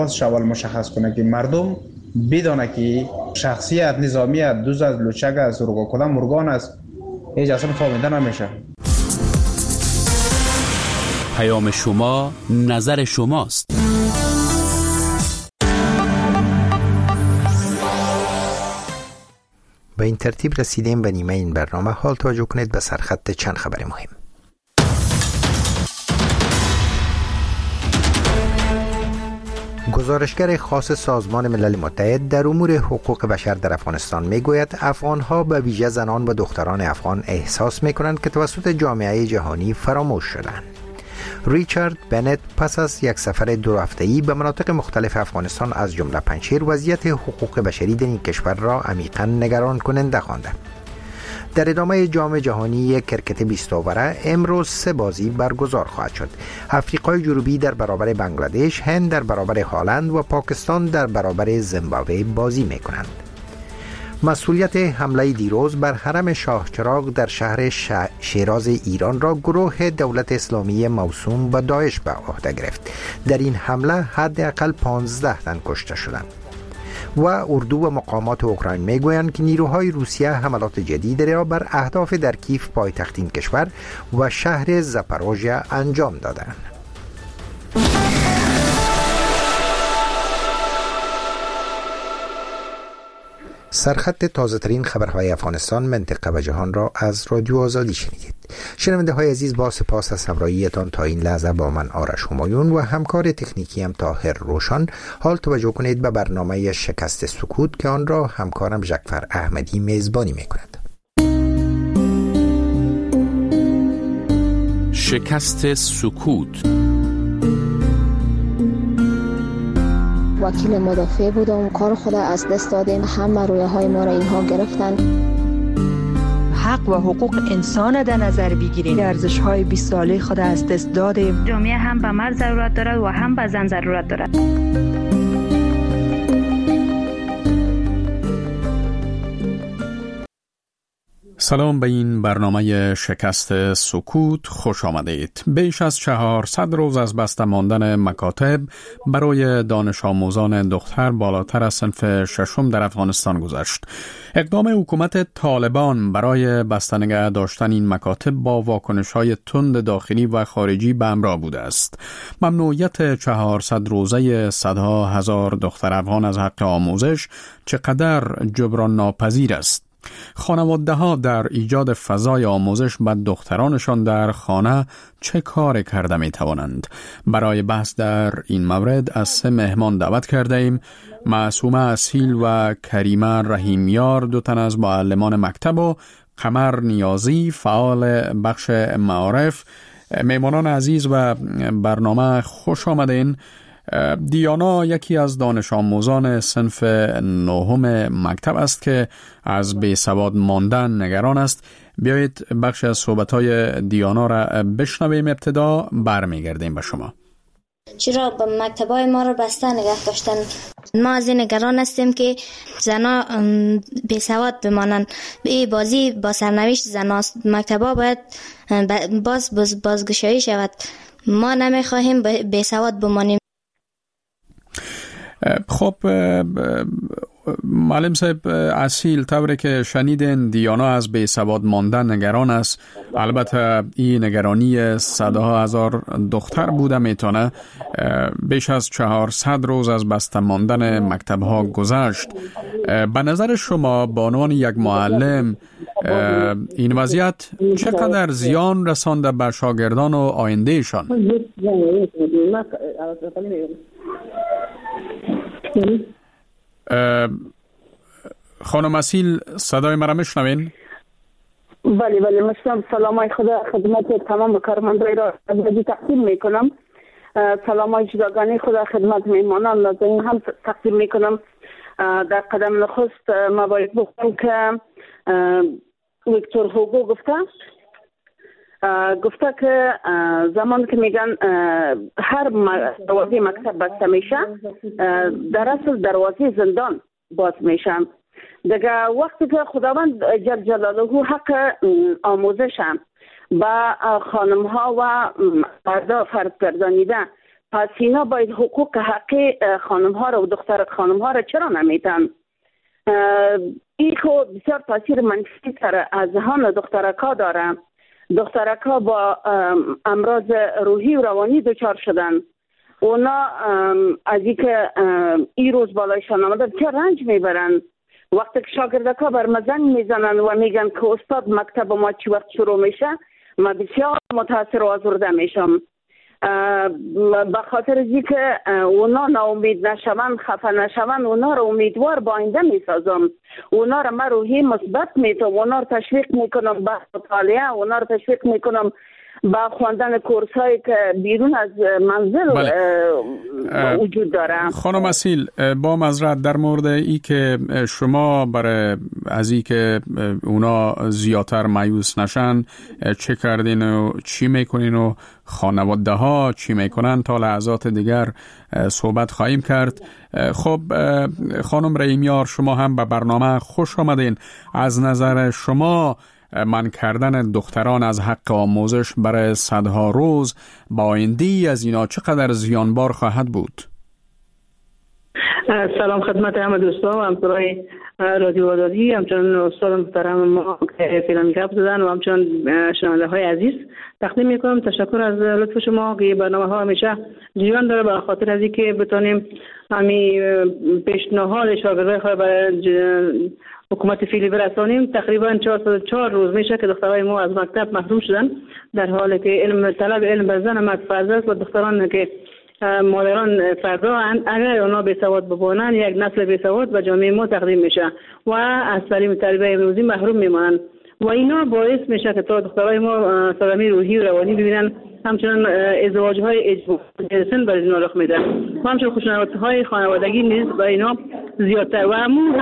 شوال مشخص کنه که مردم بدانه که شخصیت نظامیت دوز از لوچک از کدام ارگان است هیچ اصلا فهمیده نمیشه. پیام شما، نظر شماست. به این ترتیب رسیدیم به نیمه این برنامه. حال توجه کنید به سرخط چند خبر مهم. گزارشگر خاص سازمان ملل متحد در امور حقوق بشر در افغانستان میگوید افغانها به ویژه زنان و دختران افغان احساس میکنند که توسط جامعه جهانی فراموش شدند. ریچارد بنت پس از یک سفر 2 هفته‌ای به مناطق مختلف افغانستان از جمله پنجشیر وضعیت حقوق بشری در این کشور را عمیقاً نگران کننده خوانده. در ادامه جام جهانی کرکت 20 اوره امروز 3 بازی برگزار خواهد شد. آفریقای جنوبی در برابر بنگلادش، هند در برابر هلند و پاکستان در برابر زیمبابوه بازی می‌کنند. مسئولیت حمله دیروز بر حرم شاه چراغ در شهر شیراز ایران را گروه دولت اسلامی موسوم به داعش به عهده گرفت. در این حمله حداقل 15 تن کشته شدند. و اردو و مقامات اوکراین میگویند که نیروهای روسیه حملات جدیدی را بر اهداف در کیف پایتخت این کشور و شهر زاپاروژیا انجام دادند. سرخط تازه ترین خبرهای افغانستان، منطقه و جهان را از رادیو آزادی شنیدید. شنونده های عزیز، با سپاس از همراهیتان تا این لحظه با من آرش همایون و همکار تکنیکی هم طاهر روشن. حال توجه کنید به برنامه شکست سکوت که آن را همکارم ژکفر احمدی میزبانی میکند. شکست سکوت. وکیل مدافع بودم، کار خود از دست دادیم، همه رویه های ما را اینها گرفتن. حق و حقوق انسان در نظر بگیریم. ارزش های 20 ساله خود از دست دادیم. جامعه هم به مرد ضرورت دارد و هم به زن ضرورت دارد. سلام به این برنامه شکست سکوت خوش آمدید. بیش از 400 روز از بسته ماندن مکاتب برای دانش آموزان دختر بالاتر از صنف ششم در افغانستان گذشت. اقدام حکومت طالبان برای بسته نگه داشتن این مکاتب با واکنش‌های تند داخلی و خارجی به همراه بوده است. ممنوعیت 400 روزه صدها هزار دختر افغان از حق آموزش چقدر جبران ناپذیر است. خانواده ها در ایجاد فضای آموزش به دخترانشان در خانه چه کار کرده می توانند؟ برای بحث در این مورد از 3 مهمان دعوت کرده ایم. معصومه اصیل و کریمه رحیمیار، 2 تن از معلمان مکتب، و قمر نیازی، فعال بخش معارف. میمانان عزیز و برنامه خوش آمدین. دیانا یکی از دانش آموزان صنف 9 مکتب است که از بیسواد ماندن نگران است. بیایید بخش از صحبت‌های دیانا را بشنویم. ابتدا برمیگردیم به شما. چرا به مکتبای ما رو بسته نگه داشتن؟ ما از این نگران هستیم که زنا بیسواد بمانند. به بازی با سرنوشت زناست. مکتبا باید بازگشایی شود. ما نمیخواهیم بیسواد بمانیم. خب معلم صاحب اصیل، طوری که شنیدین دیانا از بیسواد ماندن نگران است. البته این نگرانی صدها هزار دختر بوده میتونه. بیش از 400 روز از بسته ماندن مکتب ها گذشت. به نظر شما به عنوان یک معلم این وضعیت چقدر زیان رسانده به شاگردان و آیندهشان؟ خانم اصیل، صدای مرا میشنوین؟ بله مشتم. سلامای خدا خدمت تمام کارمندان را تقدیم میکنم. سلامای جداگانه خدا خدمت میمانان نازنین هم تقدیم میکنم. در قدم نخست ما باید بگم که ویکتور هوگو گفته که زمان که میگن هر دروازه مکتب بسته میشه، در اصل دروازه زندان باز میشه. دیگه وقتی که خداوند جل جلاله حق آموزش با خانم ها و مردا فرض گردانیده، پس اینا باید حقوق حقی خانم ها را و دختر خانم ها را چرا نمیتن؟ این خود بسیار تاثیر منفی تر از ذهن دخترکا داره. دخترکا با امراض روحی و روانی دچار شدن. اونا از اینکه این روز بالایشان آمده چه رنج میبرن. وقتی که شاگردکا بر مزن میزنن و میگن که استاد مکتب ما چی وقت شروع میشه، من بسیار متاثر و آزرده میشم. به خاطر از که اونا ناامید نشوند، خفه نشوند، اونا رو امیدوار با آینده میسازم. اونا رو من روحی مثبت میتونم، اونا رو تشویق میکنم به مطالعه، اونا رو تشویق میکنم با خواندن کورس هایی که بیرون از منزل وجود داره. خانم اصیل، با معذرت در مورد ای که شما برای از ای که اونا زیادتر مایوس نشن چه کردین و چی میکنین و خانواده ها چی میکنن تا لحظات دیگر صحبت خواهیم کرد. خب خانم رحیمیار، شما هم به برنامه خوش آمدین. از نظر شما منع کردن دختران از حق آموزش برای صدها روز با آینده از اینا چقدر زیانبار خواهد بود؟ سلام خدمت همه دوستان و همکارای رادیو آزادی، همچنان استاد محترم ما که فعلا گپ زدن و همچنان شنونده های عزیز تقدیم میکنم. تشکر از لطف شما که برنامه ها همیشه جریان داره، به خاطر از اینکه بتونیم همین پیشنهاد شاگردای خود برای حکومت فعلی برسانیم. تقریبا 404 روز میشه که دخترای ما از مکتب محروم شدن، در حالی که طلب علم بر زن مرد فرض است و دختران که مادران فردا اگر اونا بیسواد ببانند یک نسل بیسواد به جامعه ما تقدیم میشه و از تعلیم تربیت امروزی محروم میمانند و اینا باعث میشه که تا دخترای ما صدمه روحی و روانی ببینن. همچنان ازدواج‌های اجباری برای اینا رخ میده و همچنان خشونت‌های خانوادگی نیز برای اینا زیادتر و همون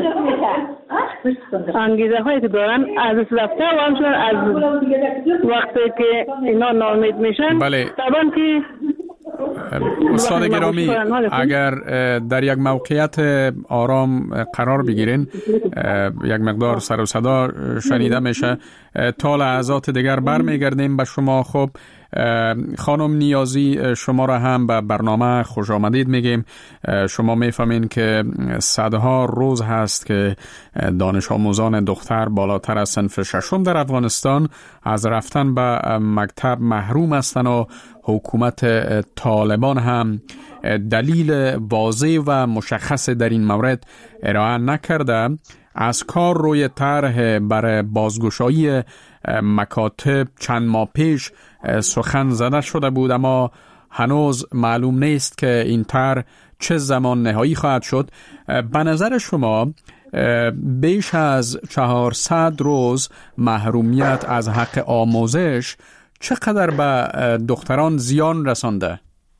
انگیزه هایی که دارن از رفته و همچنان از وقتی که اینا ناامید میشن. بله. طبعا که استاد گرامی، اگر در یک موقعیت آرام قرار بگیرین، یک مقدار سر و صدا شنیده میشه، تا لحظات دیگر برمیگردیم به شما. خب خانم نیازی، شما را هم به برنامه خوش آمدید میگیم. شما میفهمین که صدها روز هست که دانش آموزان دختر بالاتر از صنف ششم در افغانستان از رفتن به مکتب محروم هستند و حکومت طالبان هم دلیل واضح و مشخص در این مورد ارائه نکرده. از کار روی طرح برای بازگشایی مکاتب چند ماه پیش سخن زده شده بود، اما هنوز معلوم نیست که این طرح چه زمان نهایی خواهد شد. به نظر شما بیش از 400 روز محرومیت از حق آموزش چقدر به دختران زیان رسانده؟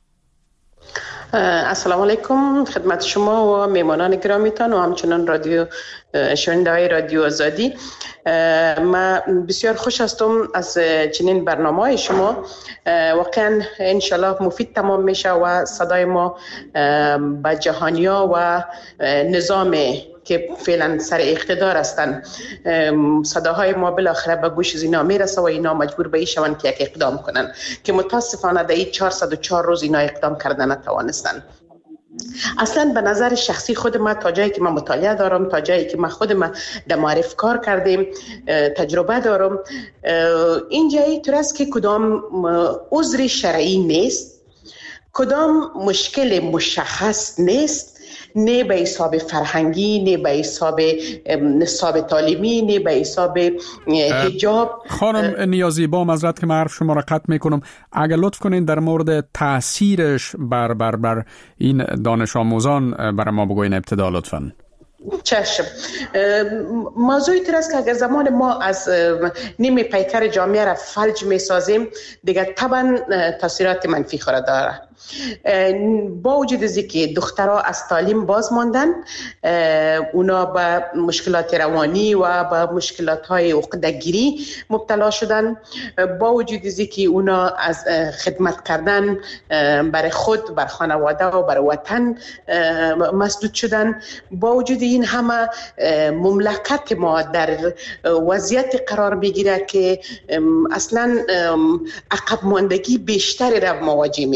السلام علیکم خدمت شما و میمانان گرامیتان و همچنان شنونده‌های رادیو آزادی. من بسیار خوش هستم از چنین برنامه‌های شما. واقعا انشالله مفید تمام میشه و صدای ما به جهانیا و نظام که فعلا سر اقتدار هستن، صداهای ما بالاخره به گوش اینا میرسه و اینا مجبور به این شوند که یک اقدام کنن که متاسفانه در این 404 روز اینا اقدام کردن نتوانستن. اصلا به نظر شخصی خود من تا جایی که من مطالعه دارم، تا جایی که من خودم در معرف کار کردیم تجربه دارم، این جایی طور است که کدام عذر شرعی نیست، کدام مشکل مشخص نیست، نه به حساب فرهنگی، نه به حساب نصاب تعلیمی، نه به حساب حجاب. خانم نیازی، با معذرت که من حرف شما را قطع میکنم، اگر لطف کنین در مورد تاثیرش بر این دانش آموزان برای ما بگوین ابتدا لطفاً. چشم. موضوعی تر است که اگر زمان ما از نیمه پیکر جامعه را فلج می سازیم دیگه طبعا تاثیرات منفی خورد داره. با وجود از اینکه دخترها از تعلیم باز ماندن، اونا به مشکلات روانی و به مشکلات های عقده‌گیری مبتلا شدن، با وجود از اینکه اونا از خدمت کردن برای خود، بر خانواده و بر وطن مسدود شدن، با وجود این همه مملکت ما در وضعیت قرار میگیره که اصلا عقب ماندگی بیشتری را مواجه میشه.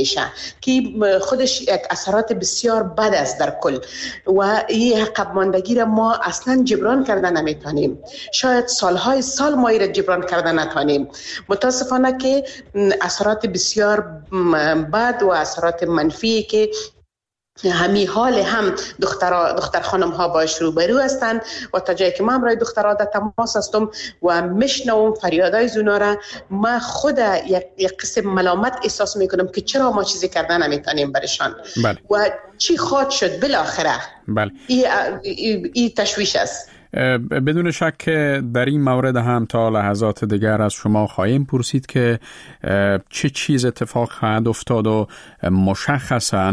که خودش یک اثرات بسیار بد است در کل و این عقب ماندگی را ما اصلا جبران کردن نمیتونیم. شاید سالهای سال ما را جبران کردن نتونیم. متاسفانه که اثرات بسیار بد و اثرات منفی که همی حال هم دختر خانم ها باش روبرو هستند و تا جایی که من برای دخترها در تماس هستم و میشنوم فریادای زونا را، ما خود یک قسم ملامت احساس میکنم که چرا ما چیزی کردن نمیتونیم برشان. بله. و چی خواهد شد بالاخره. بله. این تشویش است. بدون شک در این مورد هم تا لحظات دیگر از شما خواهیم پرسید که چه چیز اتفاق خواهد افتاد و مشخصاً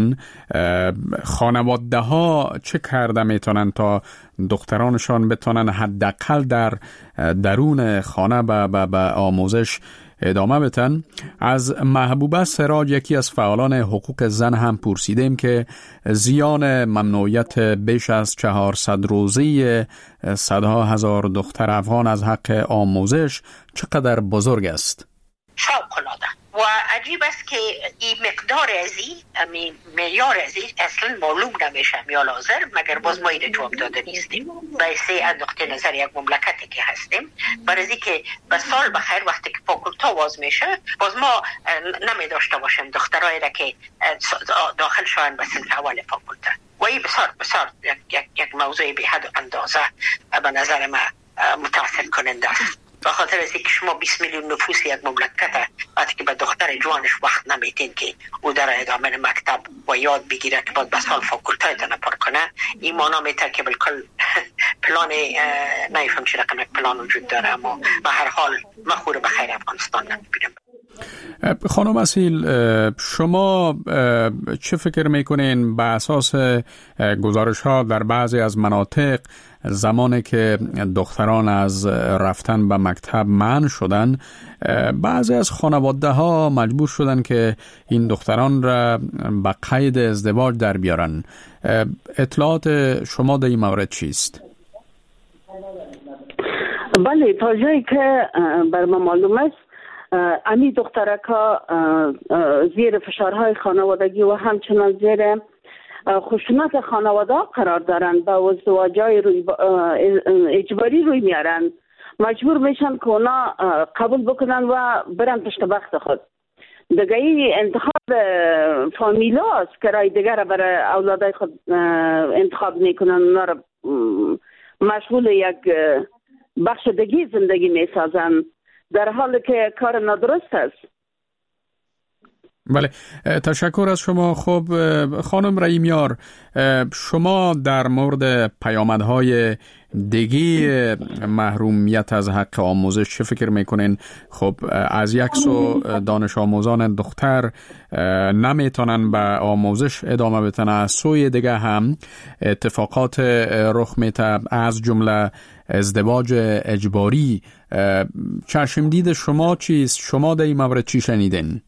خانواده ها چه کرده میتونن تا دخترانشان بتونن حداقل در درون خانه به آموزش ادامه بدن. از محبوبه سراج، یکی از فعالان حقوق زن، هم پرسیدیم که زیان ممنوعیت بیش از 400 روزی صدها هزار دختر افغان از حق آموزش چقدر بزرگ است. فوق‌العاده و عجیب است که این مقدار ازی معیار ازی اصلا معلوم نمیشه میال حاضر، مگر باز ما اینو جواب داده نیستیم. بایسته از نقطه نظر یک مملکتی که هستیم، برای که به سال بخیر وقتی که فاکولتا واز میشه باز ما نمی داشته باشیم دخترایی را که داخل شوند به صنف اول فاکولتا. و این بسیار یک موضوع به حد و اندازه به نظر ما متأثر کننده است. به خاطر از اینکه شما 20 میلیون نفوس یک مملکت وقتی که به دختر جوانش وقت نمیدین که او در ادامه مکتب و یاد بگیره که باید به سال فاکولتای تنپر کنه، این مانا میتر که بالکل پلان نمیفهم چی رقم پلان وجود داره. اما به هر حال مخور به خیر افغانستان نمیبینم. خانم اصیل، شما چه فکر میکنین به اساس گزارش ها در بعضی از مناطق زمانی که دختران از رفتن به مکتب منع شدن، بعضی از خانواده ها مجبور شدن که این دختران را به قید ازدواج در بیارن. اطلاعات شما در این مورد چیست؟ بله، تا جایی که بر ما معلوم است امی دخترکا زیر فشارهای خانوادگی و همچنان زیر خشونت خانواده قرار دارند، با ازدواجای اجباری روی میارن، مجبور میشن که اونا قبول بکنن و برن پشت بخت خود. دیگه این انتخاب فامیلا است که رای دیگر برای اولادای خود انتخاب میکنن، اونا را مشغول یک بخش دیگه زندگی میسازن، در حالی که کار نادرست است. بله، تشکر از شما. خب خانم رحیمیار، شما در مورد پیامدهای دیگی محرومیت از حق آموزش چه فکر میکنین؟ خب از یک سو دانش آموزان دختر نمیتونن به آموزش ادامه بدن، از سوی دیگه هم اتفاقات رخ میده از جمله ازدواج اجباری. چشم دید شما چیست؟ شما در این مورد چی شنیدین؟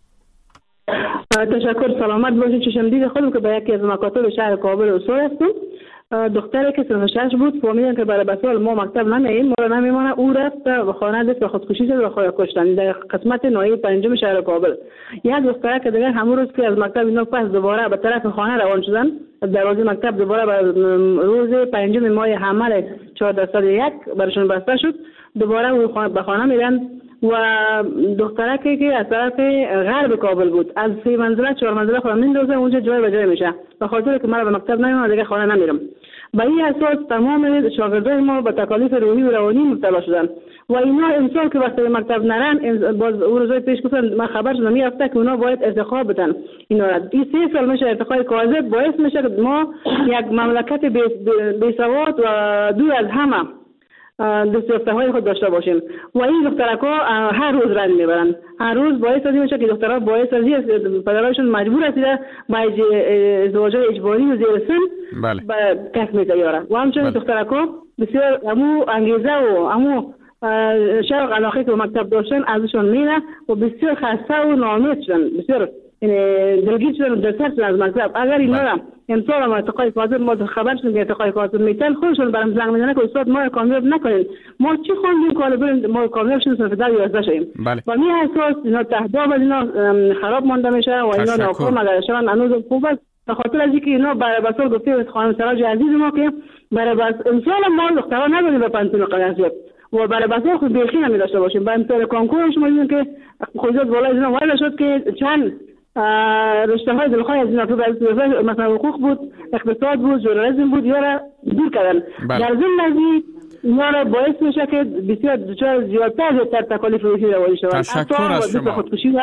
تشکر، سلامت باشید. چشم دید خودم که به یکی از مکاتب شهر کابل اصول هستم. دختری که صنف 6 بود فهمیدن که برای بسال ما مکتب نمیاییم، ما را نمیمانه، او رفت به خانه دست به خودکشی شد و خود کشتن در قسمت ناحیه 5 شهر کابل. یک دختر که دیگر همون روز که از مکتب اینا پس دوباره به طرف خانه روان شدن، دروازه مکتب دوباره به روز 5 ماه حمل 1401 برشون بسته شد، دوباره او به خانه میرن و دخترکی که از طرف غرب کابل بود از 3 منزله 4 منزله خود میندازه اونجا جای به جای میشه، به خاطر که من به مکتب نمیام دیگه خانه نمیرم. به این اساس تمام شاگردای ما به تکالیف روحی و روانی مبتلا شدن و اینا امسال که وقتی به مکتب نرن، باز روزای پیش گفتن من خبر شدم میافته که اونا باید ارتقا بدن. اینا 3 سال میشه ارتقای کاذب، باعث میشه که ما یک مملکت بی سواد و دور از همه دستیافته‌های خود داشته باشیم و این دخترها هر روز رنج میبرن، هر روز باعث از این میشه که دخترها باعث از این پدرایشون مجبور هستند با ازدواج‌های اجباری و زیر سن بله به کس می‌تیاره و همچنین دخترها بسیار امو انگیزه و امو شوق علاقه که مکتب داشتن ازشون میره و بسیار خسته و ناامید شدن، بسیار دلگیر شدن در سرشون از مکتب. اگر اینا را امسال ما ارتقای فاضل ما خبر شدیم که ارتقای فاضل میتن خودشون برام زنگ میزنن که استاد ما کامیاب نکنین، ما چی خوندیم که حالا بریم ما کامیاب شدیم صرف در 11 شدیم. و می اساس اینا تهداب اینا خراب مانده میشه و اینا ناکام اگر شدن هنوز خوب است. به خاطر از اینکه اینا برای بسال گفته خانم سراج عزیز ما که برای بس امسال ما دختران نداریم به پنتون قیاسیت و برای بسال خود بیخی نمی داشته باشیم. با امسال کنکور شما دیدین که خودت بالای اینا وارد شد که چند رشته های دلخواه از اینا تو مثلا حقوق بود، اقتصاد بود، ژورنالیسم بود یا دور کردن. در ضمن از اینا را باعث میشه که بسیار دچار زیادتر تکالیف روحی روانی شوند. تشکر از شما.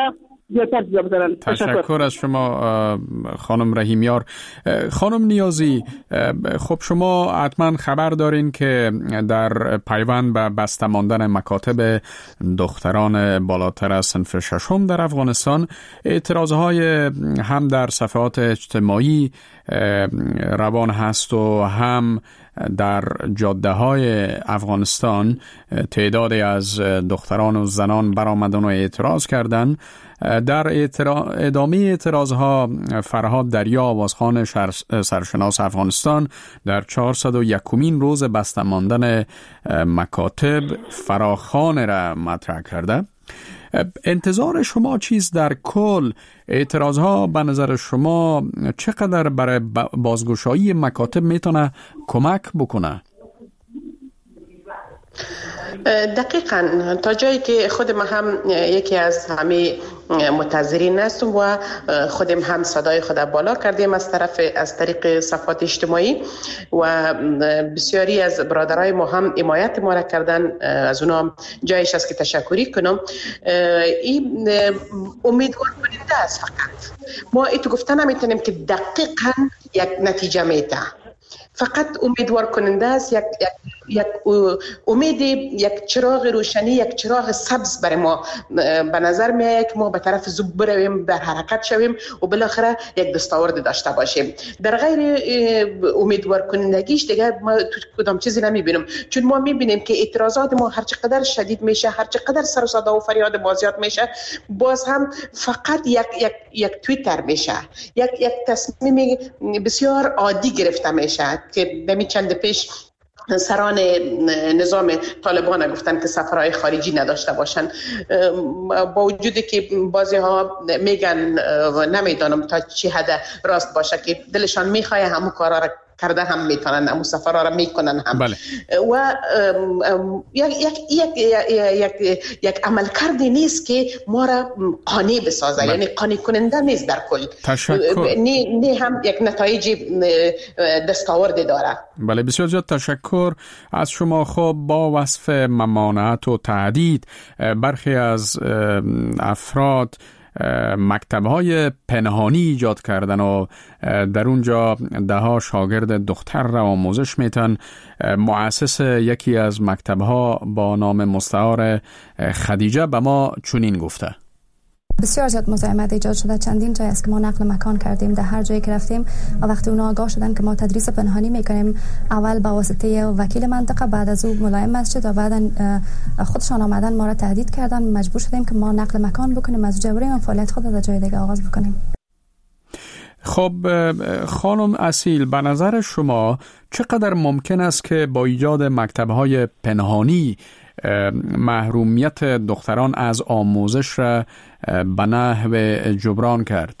تشکر از شما خانم رحیمیار. خانم نیازی، خب شما حتما خبر دارین که در پیوند به بسته ماندن مکاتب دختران بالاتر از صنف ششم در افغانستان اعتراضهای هم در صفحات اجتماعی روان هست و هم در جاده های افغانستان تعدادی از دختران و زنان برآمدن و اعتراض کردند. در ادامه اعتراضها فرهاد دریا آوازخوان سرشناس افغانستان در 401مین روز بسته ماندن مکاتب فراخوان را مطرح کرده. انتظار شما چیز در کل اعتراضها به نظر شما چقدر برای بازگشایی مکاتب میتونه کمک بکنه؟ دقیقاً تا جایی که خودم هم یکی از همه منتظرین هستم و خودم هم صدای خود بالا کردیم از طریق صفحات اجتماعی و بسیاری از برادرای ما هم حمایت ما را کردن. از اونا هم جایش است که تشکری کنم. این امیدوار کننده است. فقط ما ایتو گفتن نمیتونیم که دقیقاً یک نتیجه میده، فقط امیدوار کننده است. یک امید، یک چراغ روشنی، یک چراغ سبز برای ما به نظر میاد که ما به طرف زوب برویم، در حرکت شویم و بالاخره یک دستاورد داشته باشیم. در غیر امیدوار کنندگیش دیگه ما تو کدام چیزی نمیبینیم، چون ما میبینیم که اعتراضات ما هر چقدر شدید میشه، هر چقدر سر و صدا و فریاد ما زیاد میشه، باز هم فقط یک توییتر میشه، یک تصمیم بسیار عادی گرفته میشه که دمی چند پیش سران نظام طالبان گفتن که سفرهای خارجی نداشته باشن، با وجودی که بعضی ها میگن نمیدانم تا چی حد راست باشه که دلشان میخواه همون کارا را کرده هم میتونن، همون سفرها را میکنن هم. بله. و یک عمل کردی نیست که ما را قانع بسازه. بله. یعنی قانع کننده نیست در کل. تشکر. نه هم یک نتایج دستاوردی داره. بله، بسیار زیاد تشکر از شما. خب با وصف ممانعت و تهدید برخی از افراد مکتب‌های پنهانی ایجاد کردن و در اونجا ده‌ها شاگرد دختر را آموزش میتن. مؤسس یکی از مکتب‌ها با نام مستعار خدیجه به ما چنین گفته: بسیار زیاد مزاحمت ایجاد شده. چندین جای است که ما نقل مکان کردیم، در هر جایی که رفتیم و وقتی اونا آگاه شدن که ما تدریس پنهانی میکنیم، اول به واسطه وکیل منطقه، بعد از او ملایم مسجد و بعدا خودشان آمدن ما را تهدید کردن، مجبور شدیم که ما نقل مکان بکنیم از جبری و فعالیت خود در جای دیگه آغاز بکنیم. خب خانم اصیل، به نظر شما چقدر ممکن است که با ایجاد مکتب‌های پنهانی محرومیت دختران از آموزش را به نحو جبران کرد؟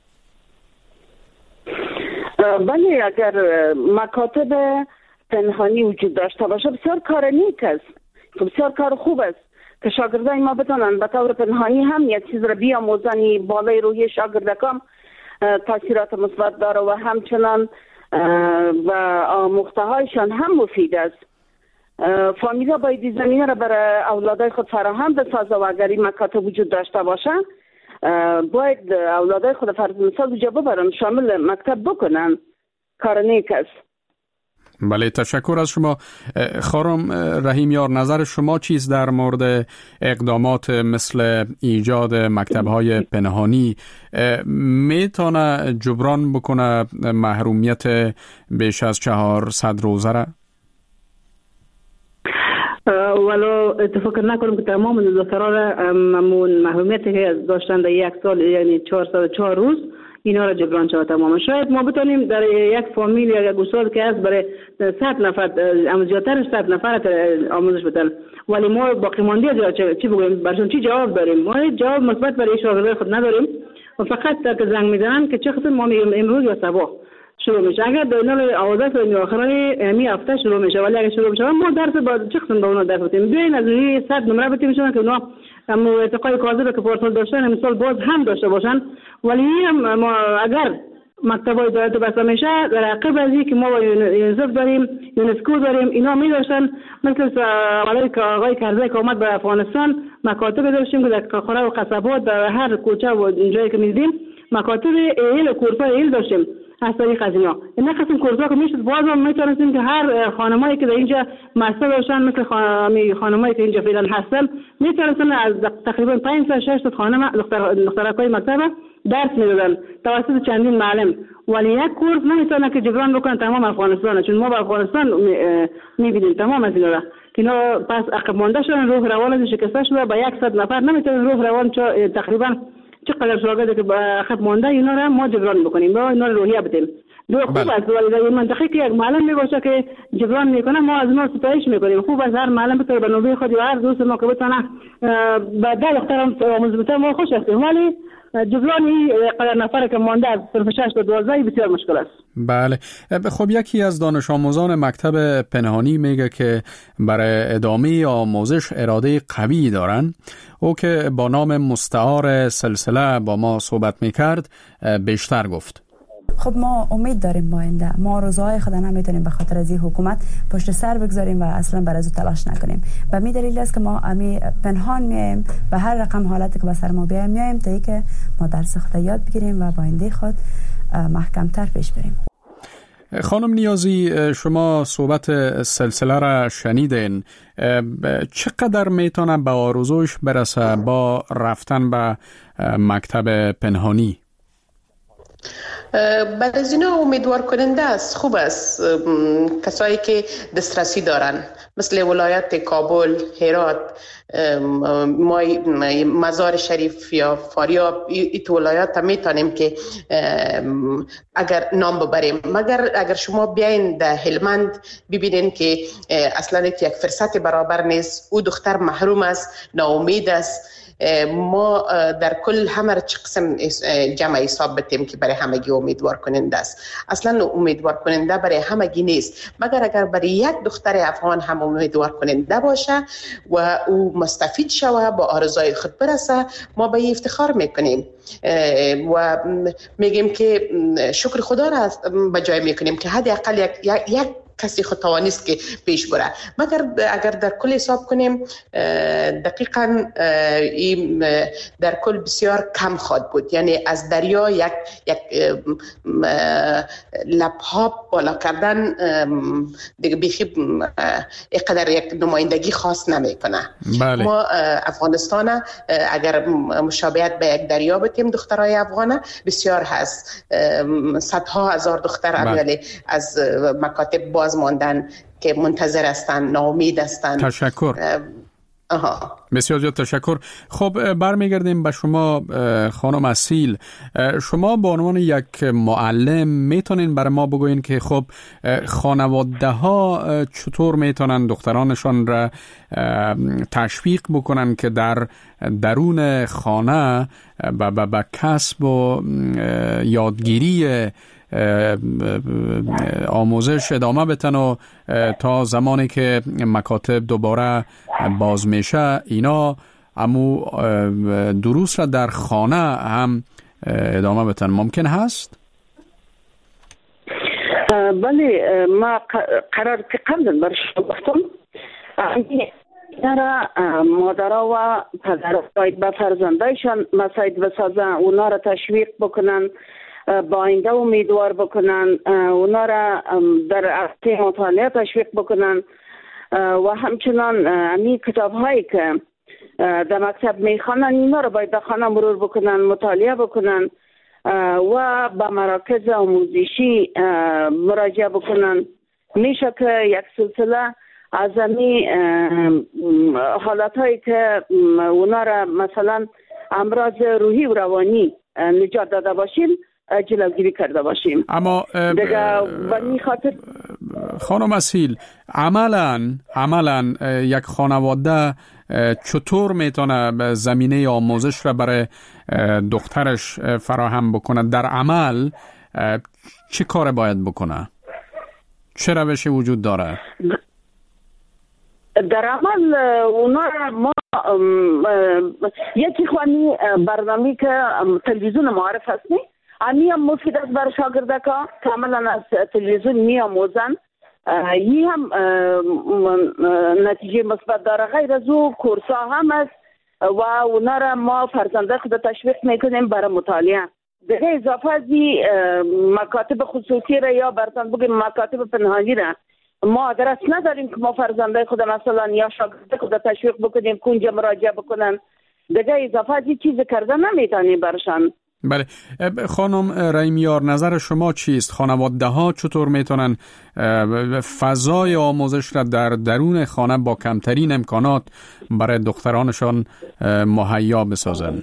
بله، اگر مکاتب پنهانی وجود داشته باشه بسیار کار نیک است، بسیار کار خوب است که شاگردای ما بتونن به طور پنهانی هم یک چیز را بیاموزن. بالای روحی شاگردکان تاثیرات مثبت داره و همچنان و آموخته هایشان هم مفید است. فامیلا باید زمینه را برای اولادای خود فراهم بسازه و اگر این مکاتب وجود داشته باشه باید اولادای خود فرض مثال بجا ببرن، شامل مکتب بکنن. کار نیک است. بله، تشکر از شما. خانم رحیمیار، نظر شما چیست در مورد اقدامات مثل ایجاد مکتب‌های پنهانی؟ میتونه جبران بکنه محرومیت بیش از 400 روزه را؟ ولو اتفاق نکنم که تمام دختران محرومیتی که داشتن در یک سال یعنی 404 روز اینا را جبران شود تمام. شاید ما بتونیم در یک فامیل یا یک استاد که هست برای 100 نفر زیادتر 100 نفر آموزش بدن، ولی ما باقی مانده چی بگویم برشون چی جواب داریم؟ ما جواب مثبت برای شاگردای خود نداریم و فقط که زنگ میزنن که چه قسم ما میگیم امروز یا صبح شروع میشه. اگر در آوازه تا آخرای می هفته شروع میشه، ولی اگر شروع بشه ما درس با چه قسم به اونا درس بدیم؟ بیاین از روی 100 نمره بدیم شون که اونا ارتقای کاذب که پارسال داشتن مثال باز هم داشته باشن، ولی ما اگر مکتبای دولت بسته میشه در عقب از که ما یونیسف داریم یونسکو داریم اینا می داشتن مثل آقای کرزی که اومد به افغانستان مکاتب داشتیم که در قرى و قصبات در هر کوچه و جایی که میدیم مکاتب ایل و کورسای ایل داشتیم. از طریق از اینا این قسم کورس‌ها که میشد باز هم میتونستیم که هر خانمایی که در اینجا مستر داشتن مثل خانمایی که اینجا فعلا هستن میتونستن از تقریبا 5 تا 6 تا خانم دخترکای مکتب درس میدادن توسط چندین معلم، ولی یک کورس نمیتونه که جبران بکنن تمام افغانستان، چون ما به افغانستان میبینیم تمام از اینا که اینا پس عقب مانده شدن، روح روان شکسته شده به 100 نفر نمیتونه روح روان تقریبا چقدر شاگرد که خط مانده اینا را ما جبران بکنیم و اینا روحیه بدیم. دو خوب است ولی در این منطقه که یک معلم میباشه که جبران میکنه ما از ما ستایش میکنیم. خوب است هر معلم بتونه به نوبه خود و هر دوست ما که بتونه به ده دخترم آموزش بده ما خوش هستیم، ولی جبران این قدر نفر که مانده از صرف 6 تا 12 بسیار مشکل است. بله خب یکی از دانش آموزان مکتب پنهانی میگه که برای ادامه آموزش اراده قوی دارن. او که با نام مستعار سلسله با ما صحبت میکرد بیشتر گفت. خب ما امید داریم با آینده، ما روزهای خود نمیتونیم به خاطر از این حکومت پشت سر بگذاریم و اصلا برای او تلاش نکنیم. و می دلیل است که ما پنهان میایم و هر رقم حالتی که به سر ما بیایم میایم تا اینکه ما درس خود یاد بگیریم و با آینده خود محکمتر پیش بریم. خانم نیازی شما صحبت سلسله را شنیدین، چقدر میتونه به آرزوش برسه با رفتن به مکتب پنهانی؟ برای از اینا امیدوار کننده است، خوب است. کسایی که دسترسی دارن مثل ولایت کابل، هرات، مزار شریف یا فاریاب، ایت ولایات هم میتونیم که اگر نام ببریم. مگر اگر شما بیاین در هلمند ببینین که اصلا یک فرصت برابر نیست، او دختر محروم است، ناامید است. ما در کل همه را چه قسم جمع حساب بتیم که برای همگی امیدوار کننده است. اصلا امیدوار کننده برای همگی نیست، مگر اگر برای یک دختر افغان هم امیدوار کننده باشه و او مستفید شوه با آرزوی خود برسه، ما به افتخار میکنیم و میگیم که شکر خدا را به جای میکنیم که حداقل یک کسی خود توانست که پیش بره. مگر اگر در کل حساب کنیم دقیقاً این در کل بسیار کم خواهد بود، یعنی از دریا یک لبها بالا کردن دیگه بیخی اینقدر یک نمایندگی خاص نمیکنه. بله. ما افغانستان اگر مشابهت به یک دریا بتیم دخترای افغان بسیار هست، صدها هزار دختر اولی از مکاتب باز ماندن که منتظر هستن، ناامید هستن. تشکر. بسیار زیاد تشکر. خب برمیگردیم به شما خانم اصیل. شما به عنوان یک معلم میتونین برای ما بگوین که خب خانواده ها چطور میتونن دخترانشان را تشویق بکنن که در درون خانه به کسب و یادگیری آموزش ادامه بدن و تا زمانی که مکاتب دوباره باز میشه اینا امو دروس را در خانه هم ادامه بدن ممکن هست؟ بله، ما قرار که قبل بر شما گفتم مادرها و پدرها باید به فرزندایشان مساعد بسازن، اونا را تشویق بکنن، با آینده امیدوار بکنن، اونا را در عرصه مطالعه تشویق بکنن و همچنان امی کتاب هایی که در مکتب میخوانن اینا را باید در خانه مرور بکنن، مطالعه بکنن و به مراکز آموزشی مراجعه بکنن. میشه که یک سلسله از این حالت هایی که اونا را مثلا امراض روحی و روانی نجات داده باشیم جلوگیری کرده باشیم. اما دیگه و این خاطر خانم اصیل عملا یک خانواده چطور میتونه زمینه آموزش را برای دخترش فراهم بکنه؟ در عمل چه کار باید بکنه؟ چه روشی وجود داره؟ در عمل اونا ما یکی خوانی برنامه که تلویزیون معرف هستی امی هم مفید است برای شاگردکا کاملا از تلویزیون می آموزن. یه هم نتیجه مثبت داره. غیر از او کورس ها هم است و اونا را ما فرزنده خود تشویق میکنیم برای مطالعه. دیگه اضافه از مکاتب خصوصی را یا برتن بگیم مکاتب پنهانی را ما درست نداریم که ما فرزنده خود مثلا یا شاگرده خود تشویق بکنیم که اونجا مراجعه بکنن. دیگه اضافه از چیز کرده نمیتونیم برشان. بله خانم رحیمیار، نظر شما چیست؟ خانواده ها چطور میتونن فضای آموزش را در درون خانه با کمترین امکانات برای دخترانشان مهیا بسازن؟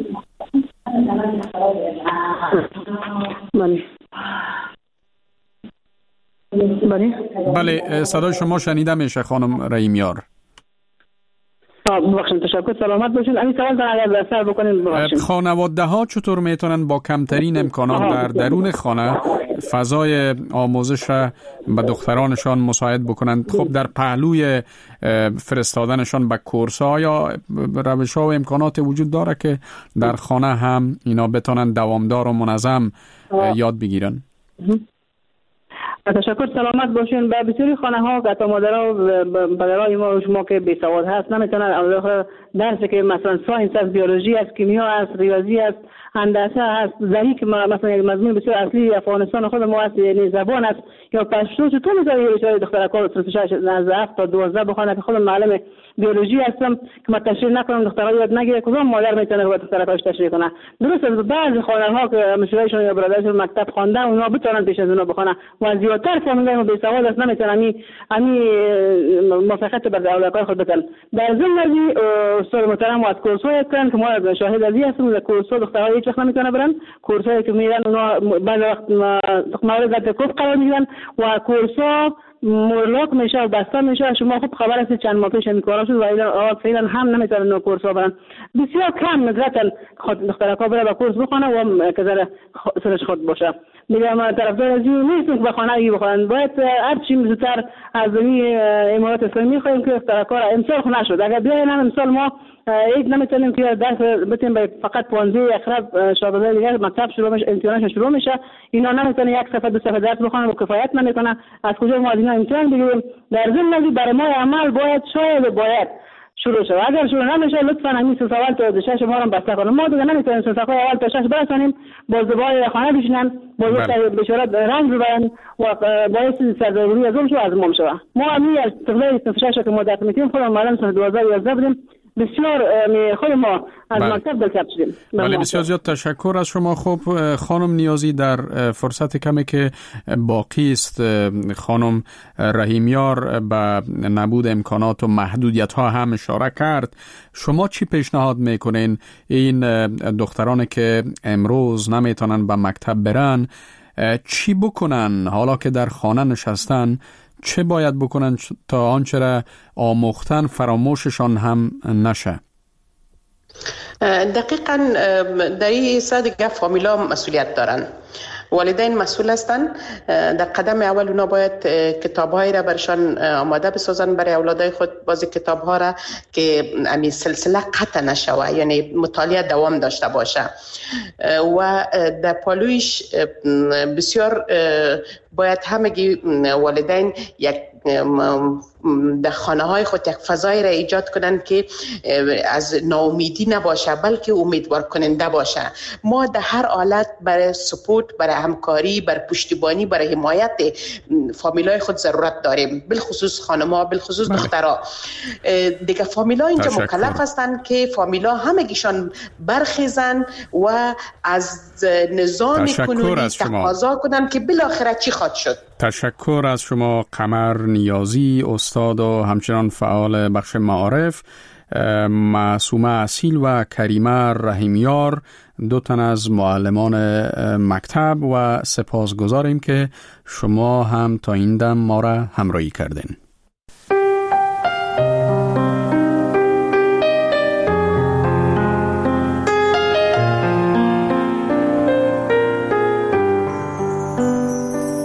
بله صدای شما شنیده میشه خانم رحیمیار. ببخشید تشکر، سلامت باشید. این سوال را اگر بسر بکنید ببخشید. خانواده ها چطور میتونن با کمترین امکانات در درون خانه فضای آموزش را به دخترانشان مساعد بکنند؟ خب در پهلوی فرستادنشان به کورس ها یا روش ها و امکانات وجود داره که در خانه هم اینا بتونن دوامدار و منظم یاد بگیرن. تشکر، سلامت باشین. به بسیاری خانه ها که مادرها و پدرای ما و شما که بی سواد هست نمیتونن درسی که مثلا ساینس است، بیولوژی است، کیمیا است، ریاضی است، هندسه است، زنی که مثلا یک مضمون بسیار اصلی افغانستان خود ما است، یعنی زبان است یا پشتو، چطور میذاری دخترکا 7 تا 12 بخونه که خود معلم بیولوژی هستم که ما تشریح نکنم دخترها یاد نگیره؟ کدام مادر میتونه با دخترکاش تشریح کنه؟ درست است بعضی خانه‌ها که مشورهشون یا برادرشون مکتب خوانده اونا بتونن پیش از اونا بخونن و زیادتر فامیلای ما بی‌سواد است نمیتونن موافقت بر اولادای خود بدن. در ضمن از استاد محترم از کورس‌های کردن که ما شاهد از این هستیم در کورس‌ها دخترها هیچ وقت نمیتونه برن. کورس‌هایی که میرن اونا بعضی وقت مورد تکلیف قرار میگیرن و کورس‌ها مورلاک میشه و بسته میشه. شما خب خبر هستید چند ماه پیش این کارا شد و فعلا هم نمیتونن کورس برن. بسیار کم نظرتن خود دخترکا بره با کورس بخونه و که سرش خود باشه. میگم طرفدار از این نیستیم که بخونه ای بخونن. باید هر چی زودتر از این امارات اسلامی میخوایم که دخترکا را امسال خونه شد. اگر بیاین امسال ما هیچ نمیتونیم که درس بتیم فقط 15 اقرب شاگردای دیگه مکتب شروع میشه، امتحانش شروع میشه، اینا نمیتونه یک صفحه دو صفحه درس بخونن و کفایت نمیکنه. از کجا ما اینا امتحان بگیریم؟ در ضمن برای ما عمل باید شروع شد. اگر شروع نمیشه لطفا همین سوال تا دشش ما رو بسته کنیم. ما دیگه نمیتونیم صفحه اول تا 6 برسونیم، با زبان خانه بشینن، با بشارت رنگ ببرن و باعث سرزوری از اون شو از ما شود. ما همین از تقریبا 6 که ما درس میتیم خودمون معلم سال 2011 بودیم. بسیار خود ما از مکتب دلچسب شدیم. بله بسیار زیاد تشکر از شما. خب خانم نیازی در فرصت کمی که باقی است خانم رحیمیار به نبود امکانات و محدودیت ها هم اشاره کرد. شما چی پیشنهاد میکنین این دخترانی که امروز نمیتونن به مکتب برن چی بکنن حالا که در خانه نشستن؟ چه باید بکنن تا آنچه را آموختن فراموششان هم نشه؟ دقیقاً در این صد فامیلا مسئولیت دارن. والدین مسئول هستند. در قدم اول اونا باید کتاب‌هایی را برشان آماده بسازن برای اولادای خود. بعضی کتاب‌ها را که امی سلسله قطع نشوه، یعنی مطالعه دوام داشته باشه و در پالویش بسیار باید همگی والدین یک در خانه های خود یک فضایی را ایجاد کنند که از ناامیدی نباشه بلکه امیدوار کننده باشه. ما در هر حالت برای سپورت، برای همکاری، برای پشتیبانی، برای حمایت فامیلای خود ضرورت داریم، بالخصوص خانم‌ها، بالخصوص دخترها. دیگه فامیلا اینجا مکلف هستند که فامیلا همگیشان برخیزن و از نظام کنونی تقاضا کنند که بالاخره چی خواهد شد. تشکر از شما قمر نیازی، استاد و همچنان فعال بخش معارف، معصومه اصیل و کریمه رحیمیار، دو تن از معلمان مکتب، و سپاسگزاریم که شما هم تا این دم ما را همراهی کردین.